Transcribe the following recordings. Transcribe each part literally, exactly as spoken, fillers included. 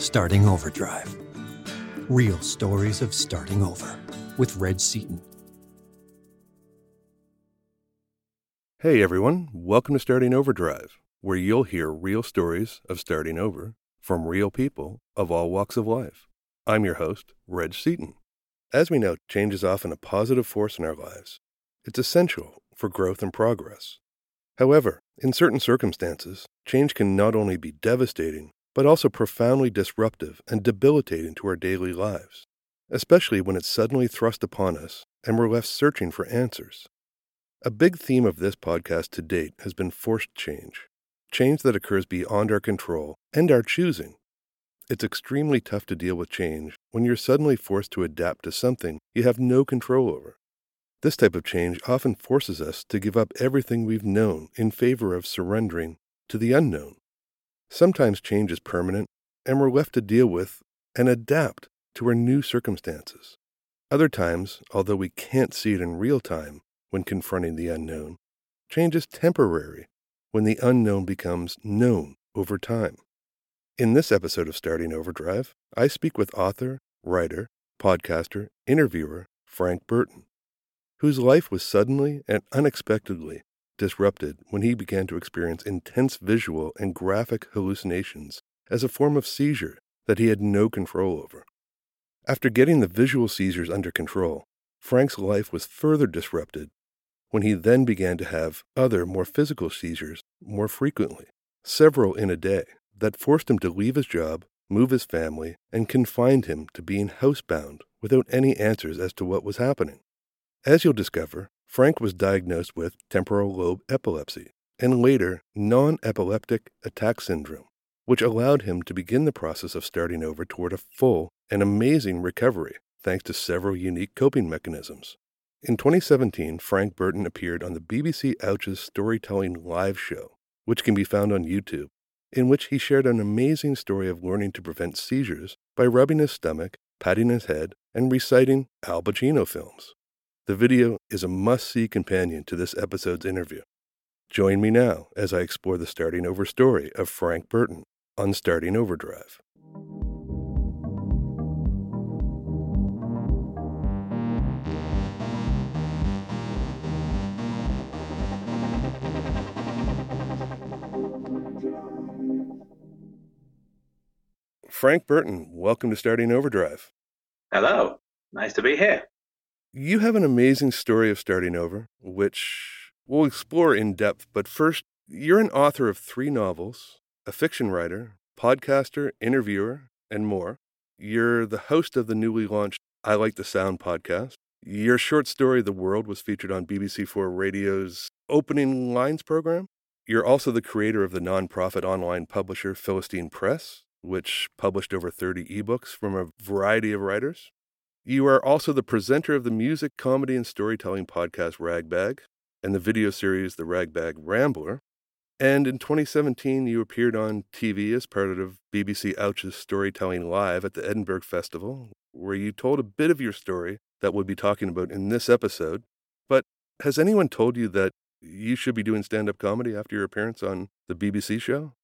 Starting Overdrive. Real stories of starting over with Reg Seaton. Hey everyone, welcome to Starting Overdrive, where you'll hear real stories of starting over from real people of all walks of life. I'm your host, Reg Seaton. As we know, change is often a positive force in our lives. It's essential for growth and progress. However, in certain circumstances, change can not only be devastating, but also profoundly disruptive and debilitating to our daily lives, especially when it's suddenly thrust upon us and we're left searching for answers. A big theme of this podcast to date has been forced change, change that occurs beyond our control and our choosing. It's extremely tough to deal with change when you're suddenly forced to adapt to something you have no control over. This type of change often forces us to give up everything we've known in favor of surrendering to the unknown. Sometimes change is permanent, and we're left to deal with and adapt to our new circumstances. Other times, although we can't see it in real time when confronting the unknown, change is temporary when the unknown becomes known over time. In this episode of Starting Overdrive, I speak with author, writer, podcaster, interviewer Frank Burton, whose life was suddenly and unexpectedly disrupted when he began to experience intense visual and graphic hallucinations as a form of seizure that he had no control over. After getting the visual seizures under control, Frank's life was further disrupted when he then began to have other, more physical seizures more frequently, several in a day, that forced him to leave his job, move his family, and confined him to being housebound without any answers as to what was happening. As you'll discover, Frank was diagnosed with temporal lobe epilepsy and later non-epileptic attack syndrome, which allowed him to begin the process of starting over toward a full and amazing recovery thanks to several unique coping mechanisms. In twenty seventeen, Frank Burton appeared on the B B C Ouch's Storytelling Live show, which can be found on YouTube, in which he shared an amazing story of learning to prevent seizures by rubbing his stomach, patting his head, and reciting Al Pacino films. The video is a must-see companion to this episode's interview. Join me now as I explore the starting over story of Frank Burton on Starting Overdrive. Frank Burton, welcome to Starting Overdrive. Hello, nice to be here. You have an amazing story of starting over, which we'll explore in depth, but first, you're an author of three novels, a fiction writer, podcaster, interviewer, and more. You're the host of the newly launched I Like the Sound podcast. Your short story, The World, was featured on B B C four Radio's Opening Lines program. You're also the creator of the nonprofit online publisher Philistine Press, which published over thirty ebooks from a variety of writers. You are also the presenter of the music, comedy, and storytelling podcast Ragbag and the video series The Ragbag Rambler. And in twenty seventeen, you appeared on T V as part of B B C Ouch's Storytelling Live at the Edinburgh Festival, where you told a bit of your story that we'll be talking about in this episode. But has anyone told you that you should be doing stand-up comedy after your appearance on the B B C show?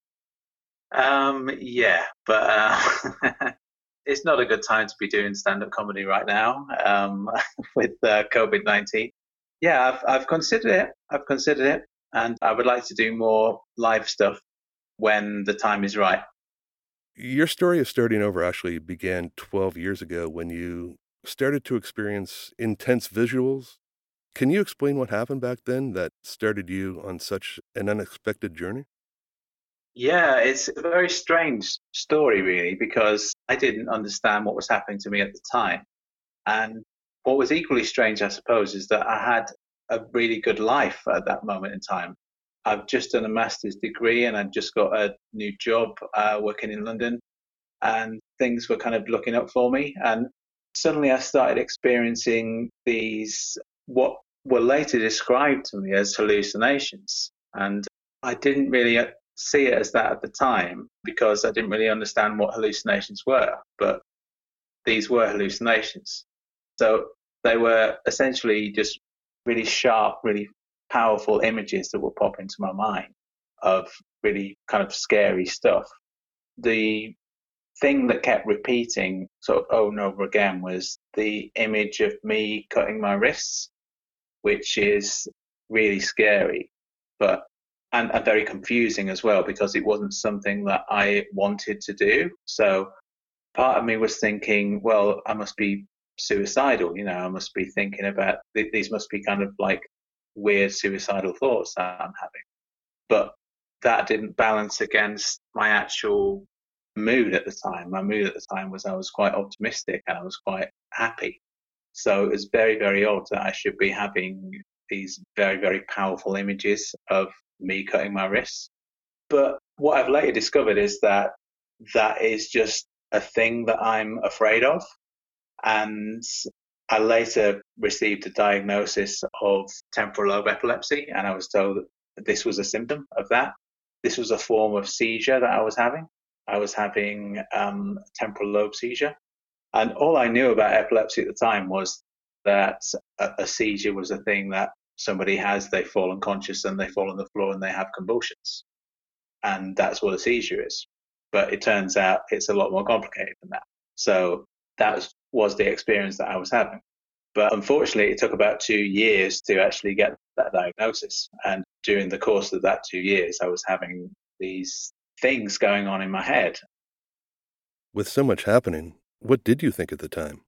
Um, yeah, but uh, it's not a good time to be doing stand-up comedy right now um, with uh, COVID nineteen. Yeah, I've, I've considered it. I've considered it, and I would like to do more live stuff when the time is right. Your story of starting over actually began twelve years ago when you started to experience intense visuals. Can you explain what happened back then that started you on such an unexpected journey? Yeah, it's a very strange story, really, because I didn't understand what was happening to me at the time. And what was equally strange, I suppose, is that I had a really good life at that moment in time. I've just done a master's degree and I've just got a new job uh, working in London, and things were kind of looking up for me. And suddenly I started experiencing these, what were later described to me as hallucinations. And I didn't really see it as that at the time because I didn't really understand what hallucinations were, but these were hallucinations. So they were essentially just really sharp, really powerful images that would pop into my mind of really kind of scary stuff. The thing that kept repeating sort of over and over again was the image of me cutting my wrists, which is really scary, but and, and very confusing as well, because it wasn't something that I wanted to do. So part of me was thinking, well, I must be suicidal, you know, I must be thinking about, these must be kind of like weird suicidal thoughts that I'm having. But that didn't balance against my actual mood at the time. My mood at the time was I was quite optimistic and I was quite happy. So it was very, very odd that I should be having these very, very powerful images of me cutting my wrists. But what I've later discovered is that that is just a thing that I'm afraid of. And I later received a diagnosis of temporal lobe epilepsy, and I was told that this was a symptom of that. This was a form of seizure that I was having. I was having um, a temporal lobe seizure. And all I knew about epilepsy at the time was that a, a seizure was a thing that somebody has, they fall unconscious and they fall on the floor and they have convulsions. And that's what a seizure is. But it turns out it's a lot more complicated than that. So that was, was the experience that I was having. But unfortunately, it took about two years to actually get that diagnosis. And during the course of that two years, I was having these things going on in my head. With so much happening, what did you think at the time?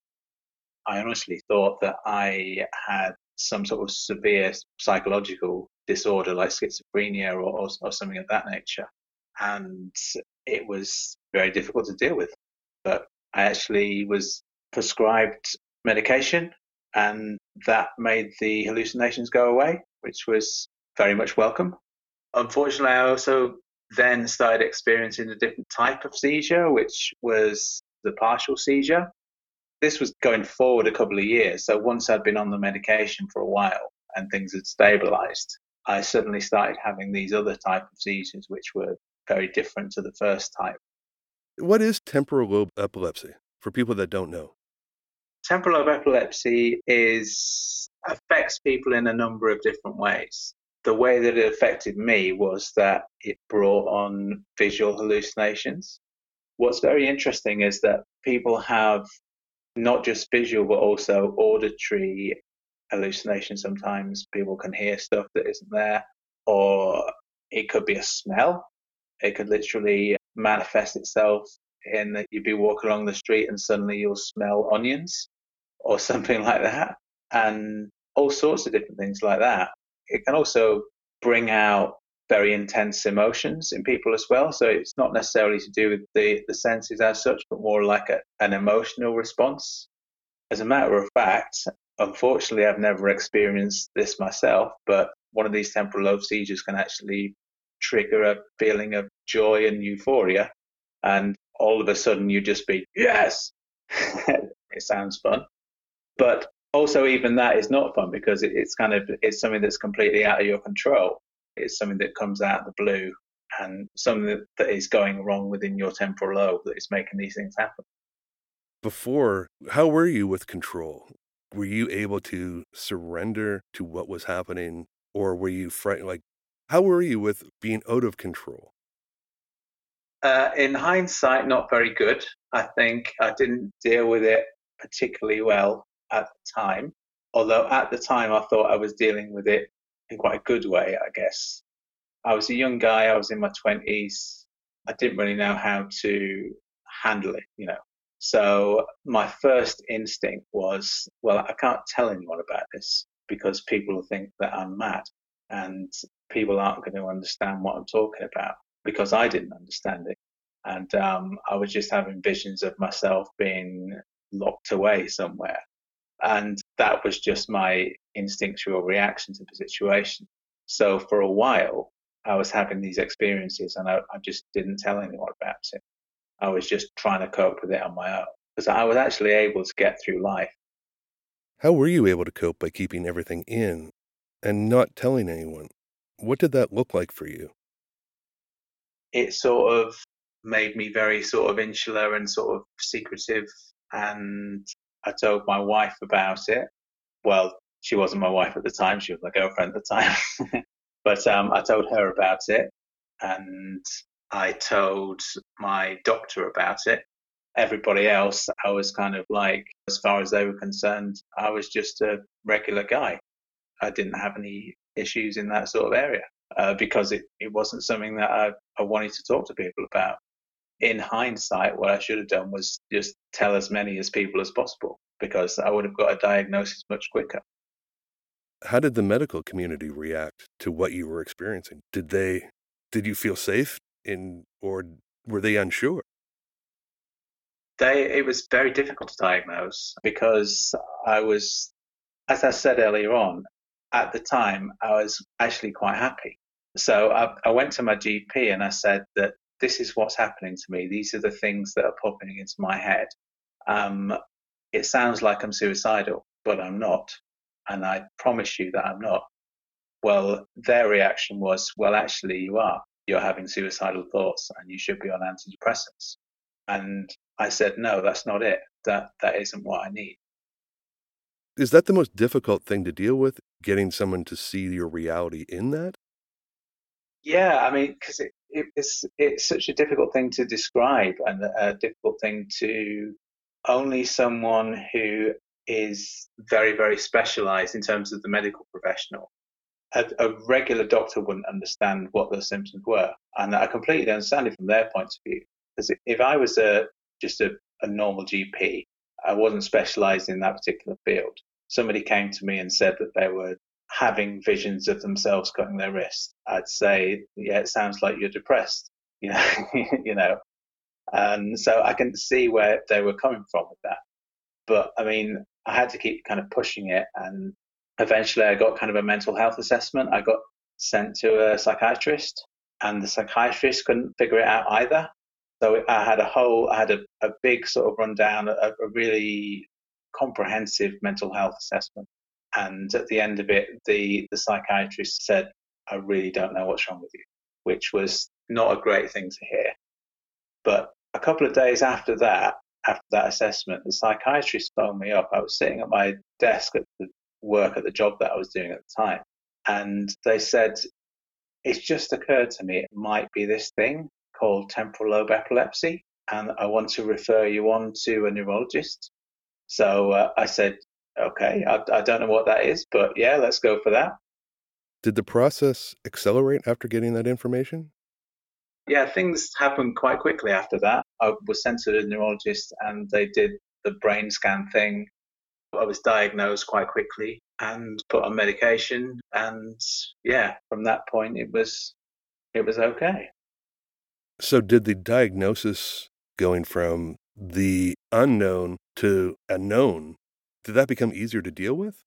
I honestly thought that I had some sort of severe psychological disorder like schizophrenia or, or, or something of that nature. And it was very difficult to deal with. But I actually was prescribed medication, and that made the hallucinations go away, which was very much welcome. Unfortunately, I also then started experiencing a different type of seizure, which was the partial seizure. This was going forward a couple of years. So once I'd been on the medication for a while and things had stabilized, I suddenly started having these other type of seizures, which were very different to the first type. What is temporal lobe epilepsy for people that don't know? Temporal lobe epilepsy is affects people in a number of different ways. The way that it affected me was that it brought on visual hallucinations. What's very interesting is that people have not just visual, but also auditory hallucinations. Sometimes people can hear stuff that isn't there, or it could be a smell. It could literally manifest itself in that you'd be walking along the street and suddenly you'll smell onions or something like that, and all sorts of different things like that. It can also bring out very intense emotions in people as well. So it's not necessarily to do with the, the senses as such, but more like a, an emotional response. As a matter of fact, unfortunately, I've never experienced this myself, but one of these temporal lobe seizures can actually trigger a feeling of joy and euphoria. And all of a sudden you just be, yes, it sounds fun. But also even that is not fun, because it, it's kind of, it's something that's completely out of your control. It's something that comes out of the blue and something that, that is going wrong within your temporal lobe that is making these things happen. Before, how were you with control? Were you able to surrender to what was happening, or were you frightened? Like, how were you with being out of control? Uh, in hindsight, not very good. I think I didn't deal with it particularly well at the time, although at the time I thought I was dealing with it in quite a good way, I guess. I was a young guy, I was in my twenties. I didn't really know how to handle it, you know. So my first instinct was, well, I can't tell anyone about this because people will think that I'm mad and people aren't going to understand what I'm talking about, because I didn't understand it. And um, I was just having visions of myself being locked away somewhere. And that was just my instinctual reaction to the situation. So for a while, I was having these experiences and I, I just didn't tell anyone about it. I was just trying to cope with it on my own, because I was actually able to get through life. How were you able to cope by keeping everything in and not telling anyone? What did that look like for you? It sort of made me very sort of insular and sort of secretive. And I told my wife about it. Well, she wasn't my wife at the time. She was my girlfriend at the time. But um, I told her about it. And I told my doctor about it. Everybody else, I was kind of like, as far as they were concerned, I was just a regular guy. I didn't have any issues in that sort of area uh, because it, it wasn't something that I, I wanted to talk to people about. In hindsight, what I should have done was just tell as many as people as possible, because I would have got a diagnosis much quicker. How did the medical community react to what you were experiencing? Did they, did you feel safe in, or were they unsure? They, it was very difficult to diagnose because I was, as I said earlier on, at the time, I was actually quite happy. So I, I went to my G P and I said that this is what's happening to me. These are the things that are popping into my head. Um, it sounds like I'm suicidal, but I'm not. And I promise you that I'm not. Well, their reaction was, well, actually, you are. You're having suicidal thoughts and you should be on antidepressants. And I said, no, that's not it. That that isn't what I need. Is that the most difficult thing to deal with, getting someone to see your reality in that? Yeah, I mean, because it, it, it's it's such a difficult thing to describe, and a difficult thing to only someone who is very, very specialized in terms of the medical professional. A, a regular doctor wouldn't understand what those symptoms were, and I completely understand it from their point of view. Because if I was a just a, a normal G P, I wasn't specialized in that particular field. Somebody came to me and said that they were having visions of themselves cutting their wrist, I'd say, yeah, it sounds like you're depressed, you know, you know. And so I can see where they were coming from with that. But I mean, I had to keep kind of pushing it, and eventually I got kind of a mental health assessment. I got sent to a psychiatrist, and the psychiatrist couldn't figure it out either. So I had a whole, I had a, a big sort of rundown, a, a really comprehensive mental health assessment. And at the end of it, the, the psychiatrist said, I really don't know what's wrong with you, which was not a great thing to hear. But a couple of days after that, after that assessment, the psychiatrist phoned me up. I was sitting at my desk at the work at the job that I was doing at the time. And they said, it's just occurred to me, it might be this thing called temporal lobe epilepsy. And I want to refer you on to a neurologist. So uh, I said, okay, I, I don't know what that is, but yeah, let's go for that. Did the process accelerate after getting that information? Yeah, things happened quite quickly after that. I was sent to the neurologist and they did the brain scan thing. I was diagnosed quite quickly and put on medication. And yeah, from that point, it was it was okay. So did the diagnosis going from the unknown to a known, did that become easier to deal with?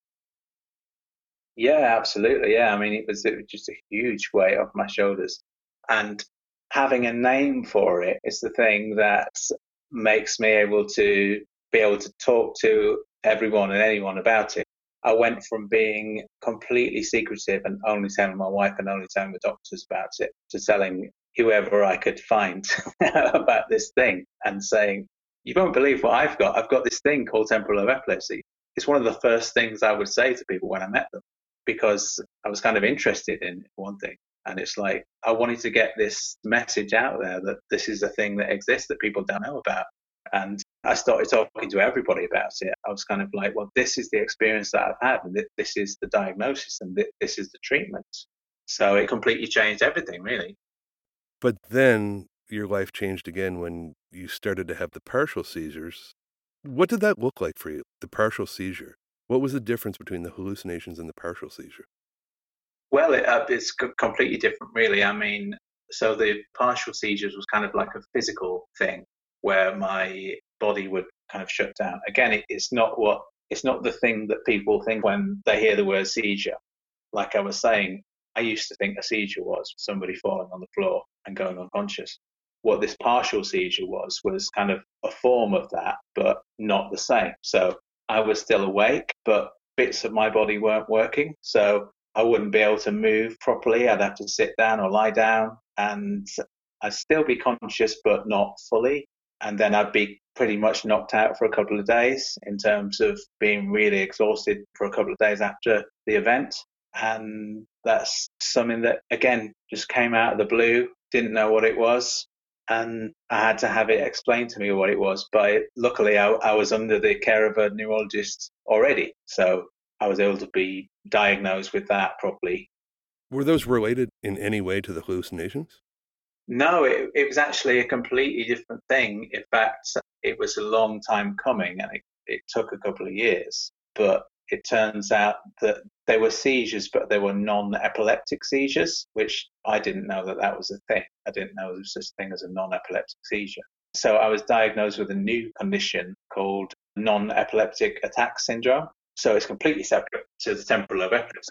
Yeah, absolutely. Yeah, I mean, it was, it was just a huge weight off my shoulders. And having a name for it is the thing that makes me able to be able to talk to everyone and anyone about it. I went from being completely secretive and only telling my wife and only telling the doctors about it to telling whoever I could find about this thing and saying, you won't believe what I've got. I've got this thing called temporal lobe epilepsy. It's one of the first things I would say to people when I met them, because I was kind of interested in one thing. And it's like, I wanted to get this message out there that this is a thing that exists that people don't know about. And I started talking to everybody about it. I was kind of like, well, this is the experience that I've had, and this is the diagnosis, and this is the treatment. So it completely changed everything, really. But then your life changed again when you started to have the partial seizures. What did that look like for you, the partial seizure? What was the difference between the hallucinations and the partial seizure? Well, it, uh, it's completely different, really. I mean, so the partial seizures was kind of like a physical thing where my body would kind of shut down. Again, it, it's not what it's not the thing that people think when they hear the word seizure. Like I was saying, I used to think a seizure was somebody falling on the floor and going unconscious. What this partial seizure was was kind of a form of that, but not the same. So I was still awake, but bits of my body weren't working. So I wouldn't be able to move properly. I'd have to sit down or lie down, and I'd still be conscious, but not fully. And then I'd be pretty much knocked out for a couple of days in terms of being really exhausted for a couple of days after the event. And that's something that, again, just came out of the blue, didn't know what it was, and I had to have it explained to me what it was. But luckily, I, I was under the care of a neurologist already, so I was able to be diagnosed with that properly. Were those related in any way to the hallucinations? No, it, it was actually a completely different thing. In fact, it was a long time coming, and it, it took a couple of years. But it turns out that they were seizures, but they were non-epileptic seizures, which I didn't know that that was a thing. I didn't know there was such a thing as a non-epileptic seizure. So I was diagnosed with a new condition called non-epileptic attack syndrome. So it's completely separate to the temporal lobe epilepsy.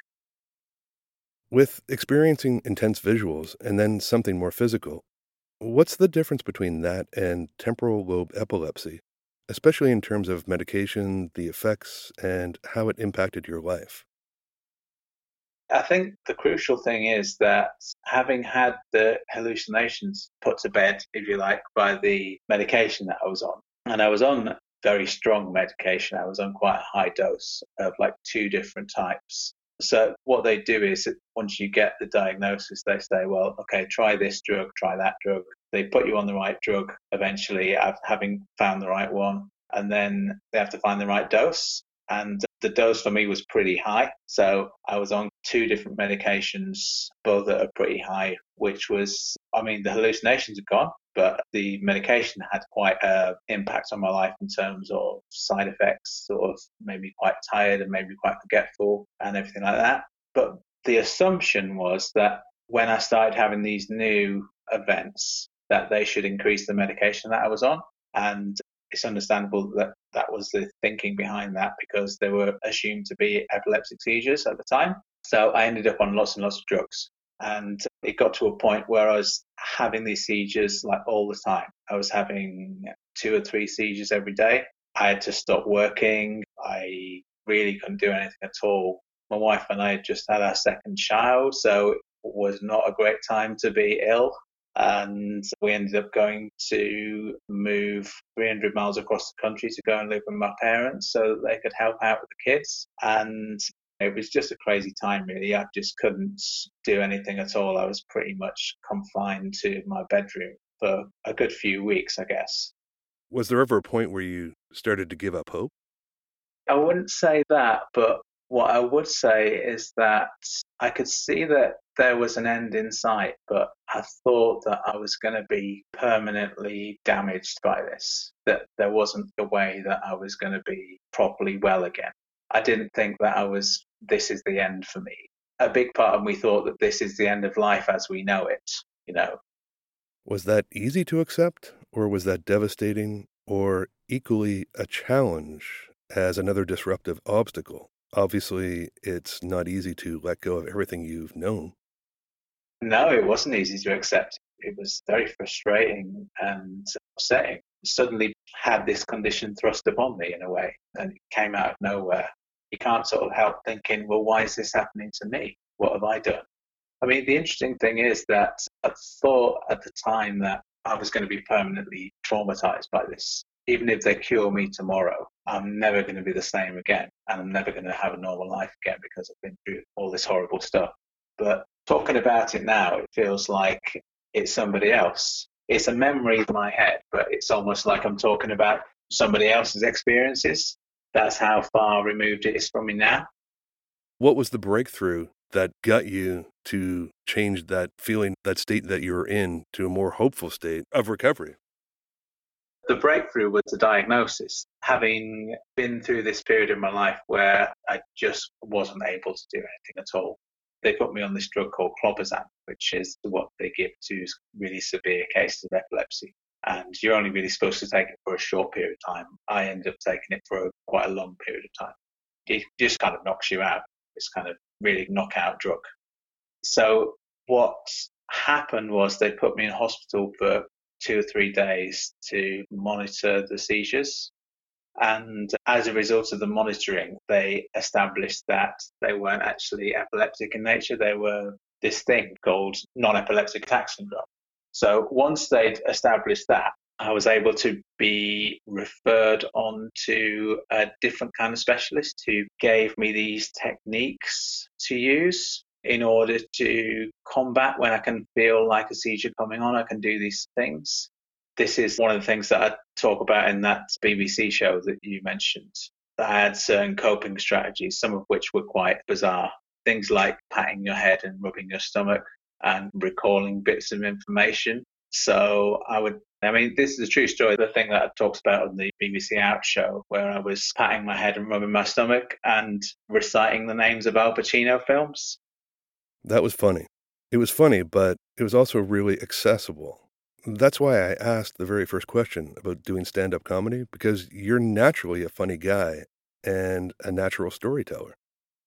With experiencing intense visuals and then something more physical, what's the difference between that and temporal lobe epilepsy, especially in terms of medication, the effects, and how it impacted your life? I think the crucial thing is that having had the hallucinations put to bed, if you like, by the medication that I was on, and I was on very strong medication, I was on quite a high dose of like two different types. So what they do is that once you get the diagnosis, they say, well, okay, try this drug, try that drug. They put you on the right drug eventually, having found the right one, and then they have to find the right dose. And the dose for me was pretty high. So I was on two different medications, both that are pretty high, which was, I mean, the hallucinations are gone, but the medication had quite an impact on my life in terms of side effects, sort of made me quite tired and made me quite forgetful and everything like that. But the assumption was that when I started having these new events, that they should increase the medication that I was on. And it's understandable that that was the thinking behind that, because they were assumed to be epileptic seizures at the time. So I ended up on lots and lots of drugs. And it got to a point where I was having these seizures like all the time. I was having two or three seizures every day. I had to stop working. I really couldn't do anything at all. My wife and I had just had our second child, so it was not a great time to be ill. And we ended up going to move three hundred miles across the country to go and live with my parents so that they could help out with the kids. And it was just a crazy time, really. I just couldn't do anything at all. I was pretty much confined to my bedroom for a good few weeks, I guess. Was there ever a point where you started to give up hope? I wouldn't say that, but what I would say is that I could see that there was an end in sight, but I thought that I was going to be permanently damaged by this, that there wasn't a way that I was going to be properly well again. I didn't think that I was, this is the end for me. A big part of me thought that this is the end of life as we know it, you know. Was that easy to accept, or was that devastating, or equally a challenge as another disruptive obstacle? Obviously, it's not easy to let go of everything you've known. No, it wasn't easy to accept. It was very frustrating and upsetting. Suddenly had this condition thrust upon me in a way, and it came out of nowhere. You can't sort of help thinking, well, why is this happening to me? What have I done? I mean, the interesting thing is that I thought at the time that I was going to be permanently traumatized by this. Even if they cure me tomorrow, I'm never going to be the same again, and I'm never going to have a normal life again because I've been through all this horrible stuff. But talking about it now, it feels like it's somebody else. It's a memory in my head, but it's almost like I'm talking about somebody else's experiences. That's how far removed it is from me now. What was the breakthrough that got you to change that feeling, that state that you were in, to a more hopeful state of recovery? The breakthrough was the diagnosis. Having been through this period of my life where I just wasn't able to do anything at all, they put me on this drug called clobazam, which is what they give to really severe cases of epilepsy. And you're only really supposed to take it for a short period of time. I ended up taking it for a, quite a long period of time. It just kind of knocks you out. It's kind of really knockout drug. So what happened was they put me in hospital for two or three days to monitor the seizures. And as a result of the monitoring, they established that they weren't actually epileptic in nature. They were this thing called non-epileptic attack syndrome. So once they'd established that, I was able to be referred on to a different kind of specialist who gave me these techniques to use. in order to combat when I can feel like a seizure coming on, I can do these things. This is one of the things that I talk about in that B B C show that you mentioned. I had certain coping strategies, some of which were quite bizarre. Things like patting your head and rubbing your stomach and recalling bits of information. So I would, I mean, this is a true story. The thing that I talked about on the B B C Out show, where I was patting my head and rubbing my stomach and reciting the names of Al Pacino films. That was funny. It was funny, but it was also really accessible. That's why I asked the very first question about doing stand-up comedy, because you're naturally a funny guy and a natural storyteller.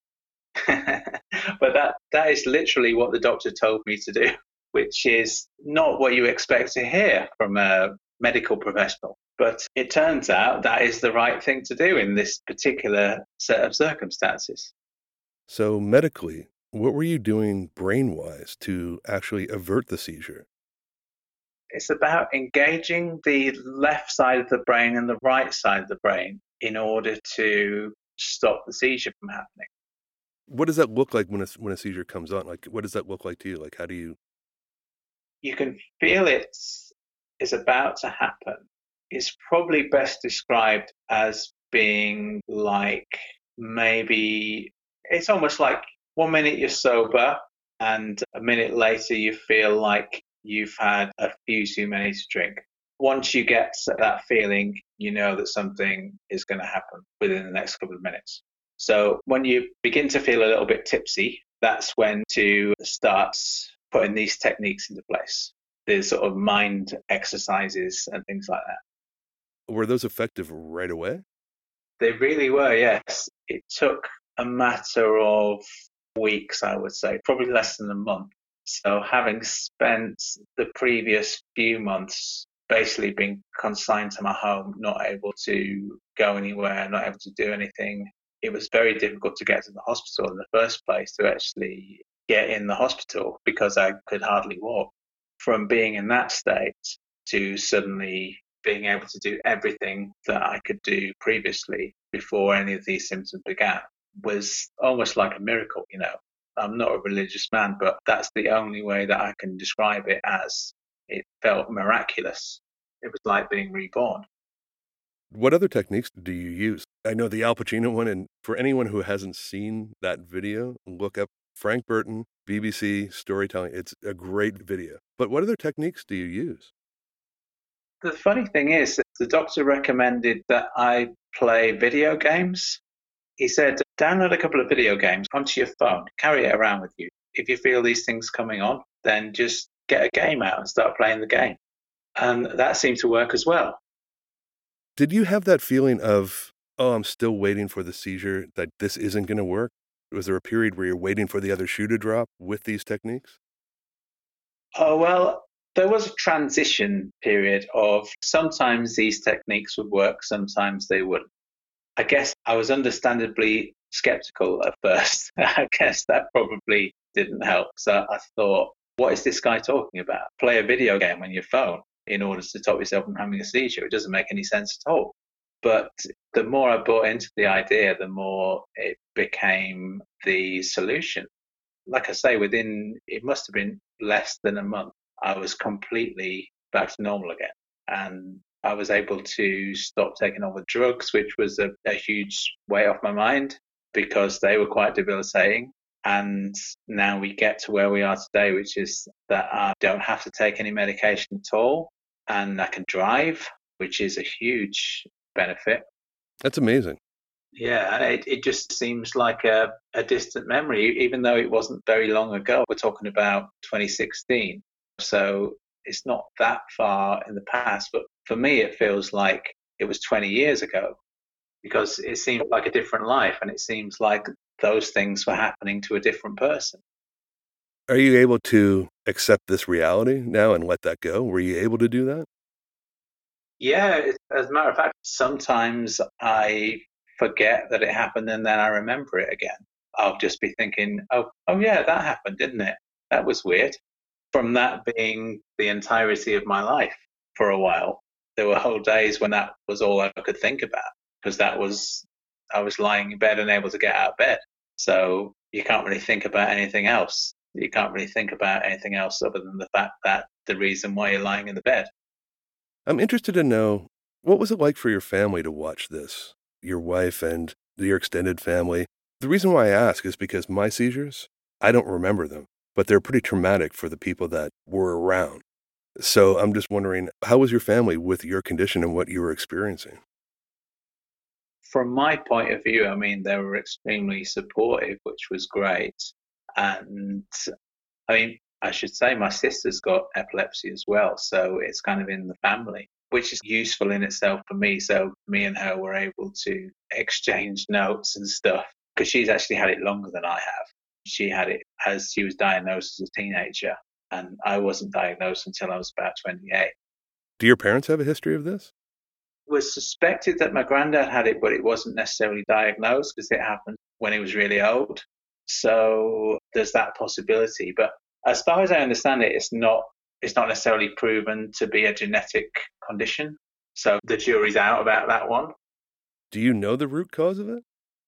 But that that is literally what the doctor told me to do, which is not what you expect to hear from a medical professional. But it turns out that is the right thing to do in this particular set of circumstances. So medically, what were you doing brain-wise to actually avert the seizure? It's about engaging the left side of the brain and the right side of the brain in order to stop the seizure from happening. What does that look like when a, when a seizure comes on? Like, what does that look like to you? Like, how do you... You can feel it is about to happen. It's probably best described as being like maybe, it's almost like one minute you're sober and a minute later you feel like you've had a few too many to drink. Once you get that feeling, you know that something is going to happen within the next couple of minutes. So when you begin to feel a little bit tipsy, that's when to start putting these techniques into place. There's sort of mind exercises and things like that. Were those effective right away? They really were, yes. It took a matter of weeks, I would say, probably less than a month. So having spent the previous few months basically being consigned to my home, not able to go anywhere, not able to do anything, it was very difficult to get to the hospital in the first place, to actually get in the hospital because I could hardly walk. From being in that state to suddenly being able to do everything that I could do previously before any of these symptoms began was almost like a miracle, you know. I'm not a religious man, but that's the only way that I can describe it as. It felt miraculous. It was like being reborn. What other techniques do you use? I know the Al Pacino one, and for anyone who hasn't seen that video, look up Frank Burton, B B C storytelling. It's a great video. But what other techniques do you use? The funny thing is, the doctor recommended that I play video games. He said, download a couple of video games onto your phone, carry it around with you. If you feel these things coming on, then just get a game out and start playing the game. And that seemed to work as well. Did you have that feeling of, oh, I'm still waiting for the seizure, that this isn't going to work? Was there a period where you're waiting for the other shoe to drop with these techniques? Oh, well, there was a transition period of sometimes these techniques would work, sometimes they wouldn't. I guess I was understandably skeptical at first. I guess that probably didn't help. So I thought, what is this guy talking about? Play a video game on your phone in order to stop yourself from having a seizure. It doesn't make any sense at all. But the more I bought into the idea, the more it became the solution. Like I say, within, it must have been less than a month, I was completely back to normal again. And I was able to stop taking all the drugs, which was a, a huge weight off my mind because they were quite debilitating. And now we get to where we are today, which is that I don't have to take any medication at all. And I can drive, which is a huge benefit. That's amazing. Yeah, it, it just seems like a, a distant memory, even though it wasn't very long ago. We're talking about twenty sixteen. So it's not that far in the past. But for me, it feels like it was twenty years ago because it seems like a different life. And it seems like those things were happening to a different person. Are you able to accept this reality now and let that go? Were you able to do that? Yeah, as a matter of fact, sometimes I forget that it happened and then I remember it again. I'll just be thinking, oh, oh yeah, that happened, didn't it? That was weird. From that being the entirety of my life for a while, there were whole days when that was all I could think about because that was, I was lying in bed and able to get out of bed. So you can't really think about anything else. You can't really think about anything else other than the fact that the reason why you're lying in the bed. I'm interested to know, what was it like for your family to watch this? Your wife and your extended family? The reason why I ask is because my seizures, I don't remember them, but they're pretty traumatic for the people that were around. So I'm just wondering, how was your family with your condition and what you were experiencing? From my point of view, I mean, they were extremely supportive, which was great. And I mean, I should say my sister's got epilepsy as well. So it's kind of in the family, which is useful in itself for me. So me and her were able to exchange notes and stuff because she's actually had it longer than I have. She had it as she was diagnosed as a teenager, and I wasn't diagnosed until I was about twenty-eight. Do your parents have a history of this? It was suspected that my granddad had it, but it wasn't necessarily diagnosed because it happened when he was really old. So there's that possibility. But as far as I understand it, it's not it's not necessarily proven to be a genetic condition. So the jury's out about that one. Do you know the root cause of it?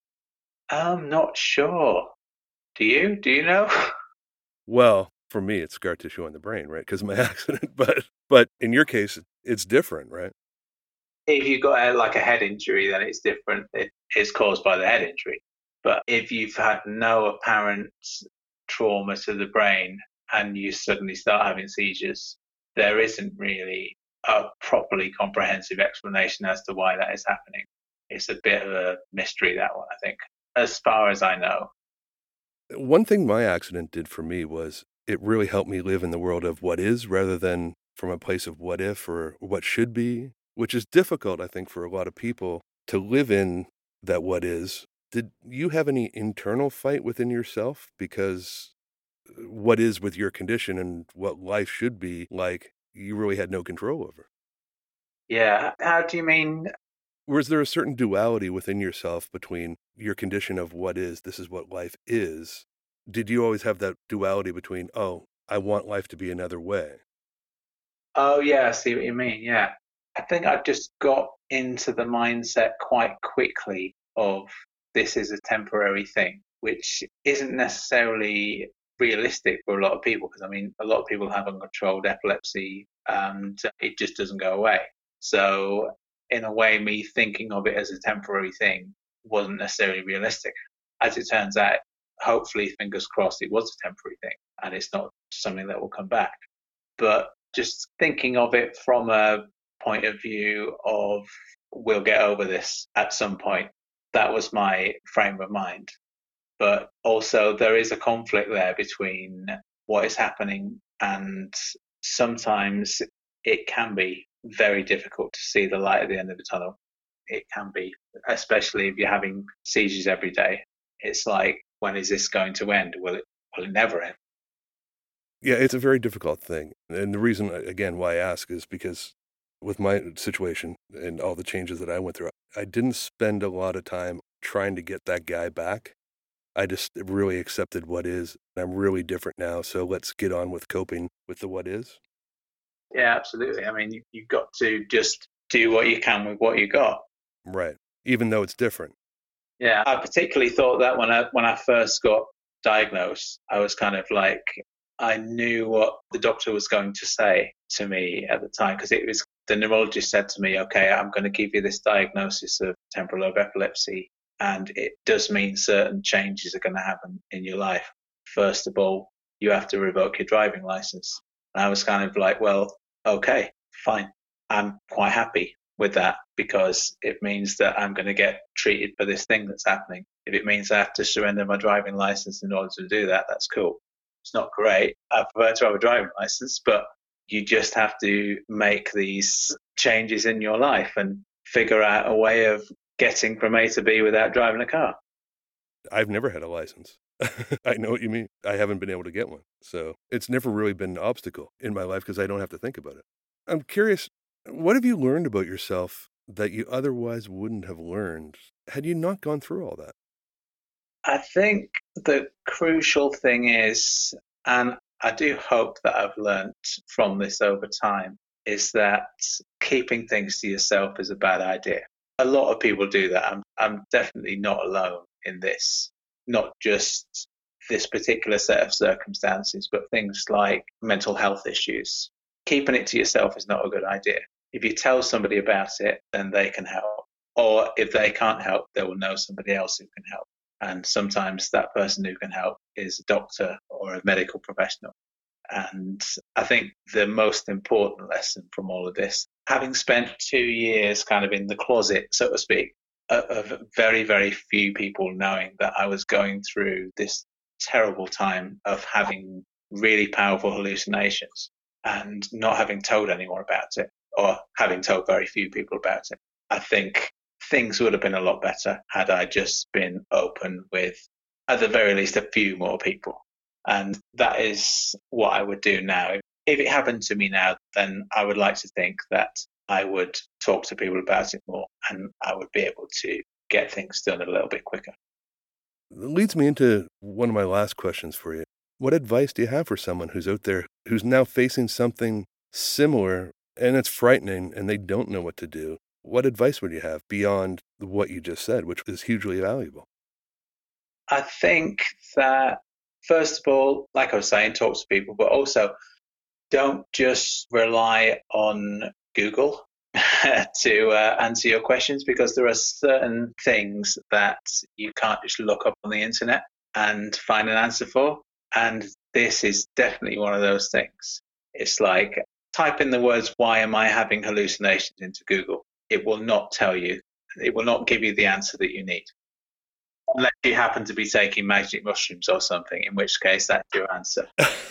I'm not sure. Do you? Do you know? Well, for me, it's scar tissue on the brain, right? Because of my accident. But but in your case, it's different, right? If you've got a, like a head injury, then it's different. It is caused by the head injury. But if you've had no apparent trauma to the brain and you suddenly start having seizures, there isn't really a properly comprehensive explanation as to why that is happening. It's a bit of a mystery, that one, I think, as far as I know. One thing my accident did for me was it really helped me live in the world of what is rather than from a place of what if or what should be, which is difficult, I think, for a lot of people to live in that what is. Did you have any internal fight within yourself? Because what is with your condition and what life should be like, you really had no control over. Yeah. How do you mean? Was there a certain duality within yourself between your condition of what is, this is what life is? Did you always have that duality between, oh, I want life to be another way? Oh, yeah, I see what you mean. Yeah. I think I just got into the mindset quite quickly of this is a temporary thing, which isn't necessarily realistic for a lot of people because, I mean, a lot of people have uncontrolled epilepsy and it just doesn't go away. So in a way, me thinking of it as a temporary thing wasn't necessarily realistic. As it turns out, hopefully, fingers crossed, it was a temporary thing and it's not something that will come back. But just thinking of it from a point of view of we'll get over this at some point, that was my frame of mind. But also there is a conflict there between what is happening, and sometimes it can be very difficult to see the light at the end of the tunnel. It can be, especially if you're having seizures every day. It's like, when is this going to end? Will it, will it never end? Yeah, it's a very difficult thing. And the reason, again, why I ask is because with my situation and all the changes that I went through, I didn't spend a lot of time trying to get that guy back. I just really accepted what is. I'm really different now, so let's get on with coping with the what is. Yeah, absolutely. I mean, you, you've got to just do what you can with what you got. Right. Even though it's different. Yeah, I particularly thought that when I when I first got diagnosed, I was kind of like, I knew what the doctor was going to say to me at the time, because it was the neurologist said to me, okay, I'm going to give you this diagnosis of temporal lobe epilepsy, and it does mean certain changes are going to happen in your life. First of all, you have to revoke your driving license. And I was kind of like, well, okay, fine. I'm quite happy with that because it means that I'm going to get treated for this thing that's happening. If it means I have to surrender my driving license in order to do that, that's cool. It's not great. I prefer to have a driving license, but you just have to make these changes in your life and figure out a way of getting from A to B without driving a car. I've never had a license. I know what you mean. I haven't been able to get one. So it's never really been an obstacle in my life because I don't have to think about it. I'm curious, what have you learned about yourself that you otherwise wouldn't have learned had you not gone through all that? I think the crucial thing is, and I do hope that I've learned from this over time, is that keeping things to yourself is a bad idea. A lot of people do that. I'm, I'm definitely not alone in this. not just this particular set of circumstances, but things like mental health issues. Keeping it to yourself is not a good idea. If you tell somebody about it, then they can help. Or if they can't help, they will know somebody else who can help. And sometimes that person who can help is a doctor or a medical professional. And I think the most important lesson from all of this, having spent two years kind of in the closet, so to speak, of very, very few people knowing that I was going through this terrible time of having really powerful hallucinations and not having told anyone about it, or having told very few people about it, I think things would have been a lot better had I just been open with, at the very least, a few more people. And that is what I would do now. If it happened to me now, then I would like to think that I would talk to people about it more, and I would be able to get things done a little bit quicker. It leads me into one of my last questions for you. What advice do you have for someone who's out there who's now facing something similar and it's frightening and they don't know what to do? What advice would you have beyond what you just said, which is hugely valuable? I think that, first of all, like I was saying, talk to people, but also don't just rely on Google to uh, answer your questions, because there are certain things that you can't just look up on the internet and find an answer for. And this is definitely one of those things. It's like, type in the words, "why am I having hallucinations?" into Google. It will not tell you. It will not give you the answer that you need. Unless you happen to be taking magic mushrooms or something, in which case that's your answer.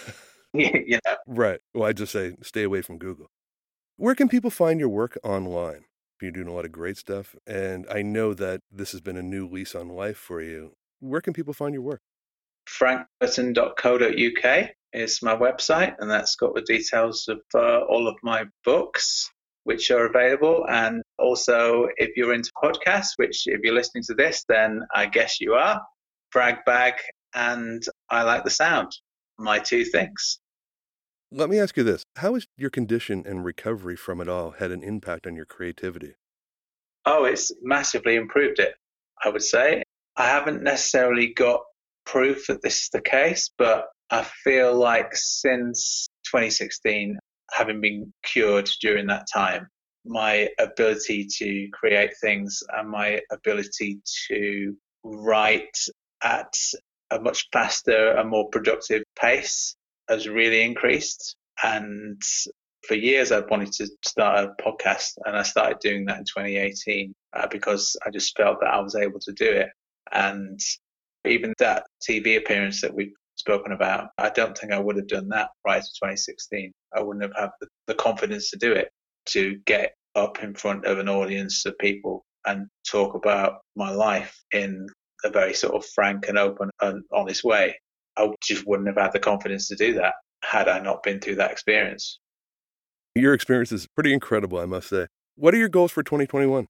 You know? Right. Well, I just say stay away from Google. Where can people find your work online? You're doing a lot of great stuff, and I know that this has been a new lease on life for you. Where can people find your work? frank burton dot co dot uk is my website, and that's got the details of uh, all of my books, which are available. And also, if you're into podcasts, which if you're listening to this, then I guess you are, Brag Bag and I Like the Sound, my two things. Let me ask you this. How has your condition and recovery from it all had an impact on your creativity? Oh, it's massively improved it, I would say. I haven't necessarily got proof that this is the case, but I feel like since twenty sixteen, having been cured during that time, my ability to create things and my ability to write at a much faster and more productive pace has really increased. And for years, I'd wanted to start a podcast, and I started doing that in twenty eighteen uh, because I just felt that I was able to do it. And even that T V appearance that we've spoken about, I don't think I would have done that prior to twenty sixteen. I wouldn't have had the, the confidence to do it, to get up in front of an audience of people and talk about my life in a very sort of frank and open and honest way. I just wouldn't have had the confidence to do that had I not been through that experience. Your experience is pretty incredible, I must say. What are your goals for twenty twenty-one?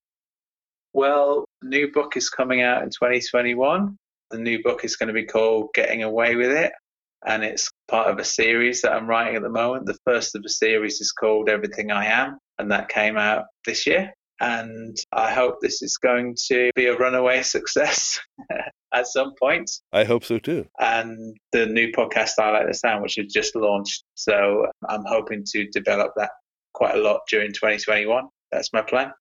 Well, the new book is coming out in twenty twenty-one. The new book is going to be called Getting Away With It, and it's part of a series that I'm writing at the moment. The first of the series is called Everything I Am, and that came out this year. And I hope this is going to be a runaway success at some point. I hope so too. And the new podcast, I Like the Sound, which has just launched. So I'm hoping to develop that quite a lot during twenty twenty-one. That's my plan.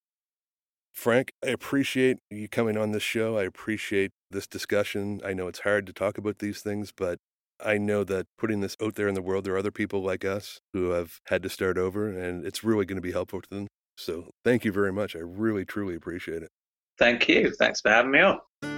Frank, I appreciate you coming on this show. I appreciate this discussion. I know it's hard to talk about these things, but I know that putting this out there in the world, there are other people like us who have had to start over, and it's really going to be helpful to them. So thank you very much. I really, truly appreciate it. Thank you. Thanks for having me on.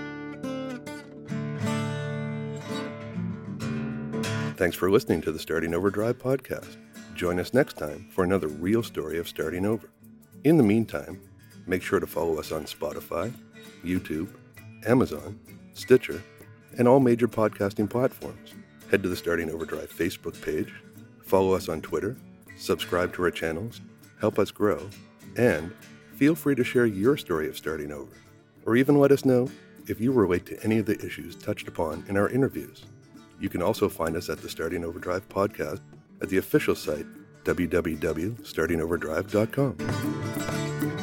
Thanks for listening to the Starting Over Drive podcast. Join us next time for another real story of starting over. In the meantime, make sure to follow us on Spotify, YouTube, Amazon, Stitcher, and all major podcasting platforms. Head to the Starting Over Drive Facebook page, follow us on Twitter, subscribe to our channels, help us grow, and feel free to share your story of starting over, or even let us know if you relate to any of the issues touched upon in our interviews. You can also find us at the Starting Over Drive podcast at the official site, w w w dot starting overdrive dot com.